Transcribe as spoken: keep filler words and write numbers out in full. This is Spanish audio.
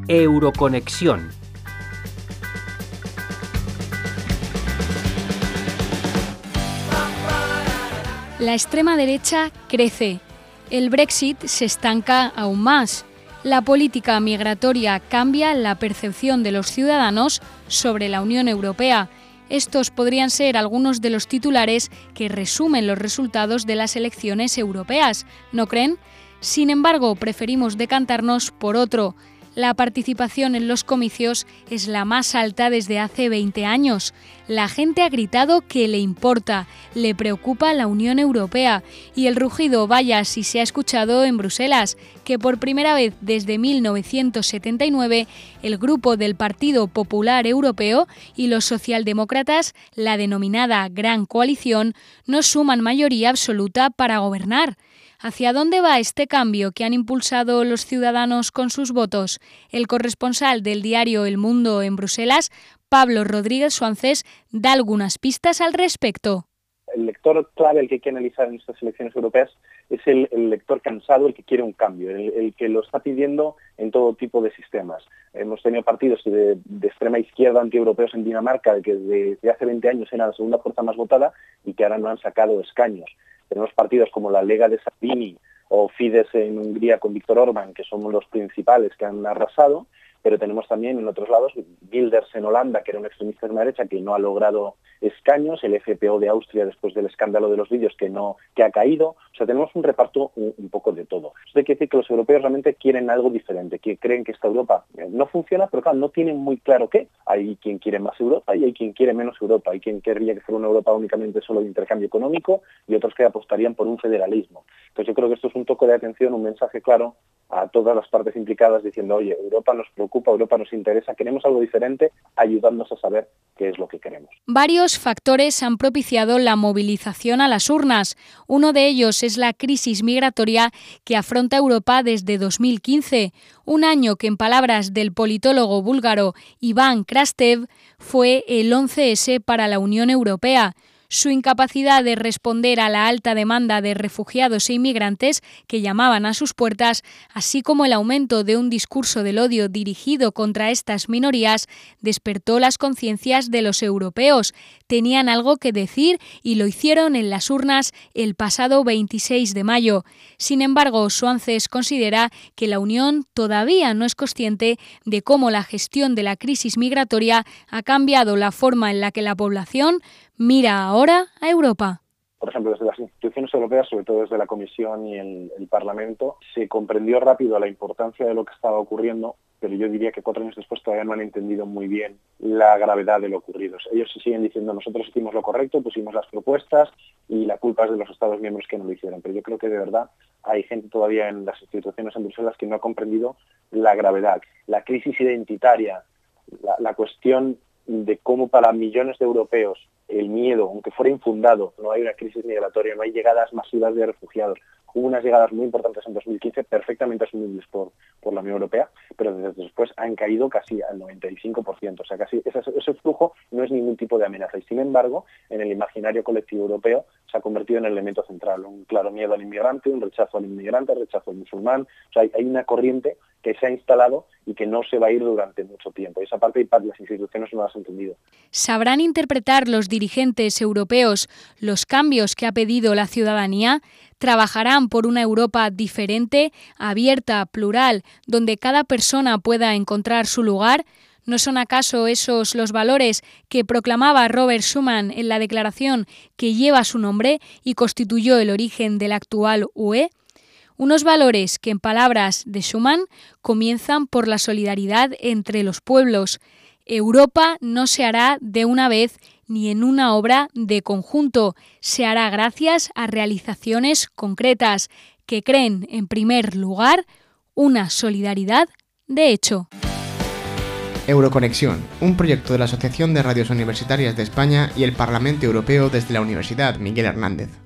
Euroconexión. La extrema derecha crece. El Brexit se estanca aún más. La política migratoria cambia la percepción de los ciudadanos sobre la Unión Europea. Estos podrían ser algunos de los titulares que resumen los resultados de las elecciones europeas, ¿no creen? Sin embargo, preferimos decantarnos por otro. La participación en los comicios es la más alta desde hace veinte años. La gente ha gritado que le importa, le preocupa la Unión Europea y el rugido vaya si se ha escuchado en Bruselas, que por primera vez desde mil novecientos setenta y nueve el grupo del Partido Popular Europeo y los socialdemócratas, la denominada Gran Coalición, no suman mayoría absoluta para gobernar. ¿Hacia dónde va este cambio que han impulsado los ciudadanos con sus votos? El corresponsal del diario El Mundo en Bruselas, Pablo Rodríguez Suances, da algunas pistas al respecto. El lector clave, el que hay que analizar en estas elecciones europeas, es el, el lector cansado, el que quiere un cambio, el, el que lo está pidiendo en todo tipo de sistemas. Hemos tenido partidos de, de extrema izquierda antieuropeos en Dinamarca, que desde hace veinte años era la segunda fuerza más votada y que ahora no han sacado escaños. Tenemos partidos como la Lega de Salvini o Fidesz en Hungría con Viktor Orbán, que son los principales que han arrasado, pero tenemos también en otros lados Wilders en Holanda, que era un extremista de la derecha que no ha logrado escaños, el F P O de Austria después del escándalo de los vídeos que no que ha caído. O sea, tenemos un reparto un, un poco de todo. Esto quiere decir que los europeos realmente quieren algo diferente, que creen que esta Europa no funciona, pero claro, no tienen muy claro qué. Hay quien quiere más Europa y hay quien quiere menos Europa. Hay quien querría que fuera una Europa únicamente solo de intercambio económico y otros que apostarían por un federalismo. Entonces yo creo que esto es un toque de atención, un mensaje claro a todas las partes implicadas diciendo, oye, Europa nos preocupa, Europa nos interesa, queremos algo diferente, ayudándonos a saber qué es lo que queremos. Varios factores han propiciado la movilización a las urnas. Uno de ellos es la crisis migratoria que afronta Europa desde dos mil quince, un año que, en palabras del politólogo búlgaro Iván Krastev, fue el once ese para la Unión Europea. Su incapacidad de responder a la alta demanda de refugiados e inmigrantes que llamaban a sus puertas, así como el aumento de un discurso del odio dirigido contra estas minorías, despertó las conciencias de los europeos. Tenían algo que decir y lo hicieron en las urnas el pasado veintiséis de mayo. Sin embargo, Suances considera que la Unión todavía no es consciente de cómo la gestión de la crisis migratoria ha cambiado la forma en la que la población mira ahora a Europa. Por ejemplo, desde las instituciones europeas, sobre todo desde la Comisión y el, el Parlamento, se comprendió rápido la importancia de lo que estaba ocurriendo, pero yo diría que cuatro años después todavía no han entendido muy bien la gravedad de lo ocurrido. Ellos siguen diciendo, nosotros hicimos lo correcto, pusimos las propuestas y la culpa es de los Estados miembros que no lo hicieron. Pero yo creo que de verdad hay gente todavía en las instituciones en Bruselas que no ha comprendido la gravedad, la crisis identitaria, la, la cuestión de cómo para millones de europeos el miedo, aunque fuera infundado, no hay una crisis migratoria, no hay llegadas masivas de refugiados. Hubo unas llegadas muy importantes en dos mil quince, perfectamente asumibles por, por la Unión Europea, pero desde después han caído casi al noventa y cinco por ciento. O sea, casi ese, ese flujo no es ningún tipo de amenaza. Y sin embargo, en el imaginario colectivo europeo se ha convertido en el elemento central. Un claro miedo al inmigrante, un rechazo al inmigrante, rechazo al musulmán. O sea, hay, hay una corriente que se ha instalado y que no se va a ir durante mucho tiempo. Y esa parte las instituciones no las han entendido. ¿Sabrán interpretar los dirigentes europeos los cambios que ha pedido la ciudadanía? ¿Trabajarán por una Europa diferente, abierta, plural, donde cada persona pueda encontrar su lugar? ¿No son acaso esos los valores que proclamaba Robert Schuman en la declaración que lleva su nombre y constituyó el origen de la actual U E? Unos valores que, en palabras de Schuman, comienzan por la solidaridad entre los pueblos. Europa no se hará de una vez ni en una obra de conjunto, se hará gracias a realizaciones concretas que creen, en primer lugar, una solidaridad de hecho. Euroconexión, un proyecto de la Asociación de Radios Universitarias de España y el Parlamento Europeo desde la Universidad Miguel Hernández.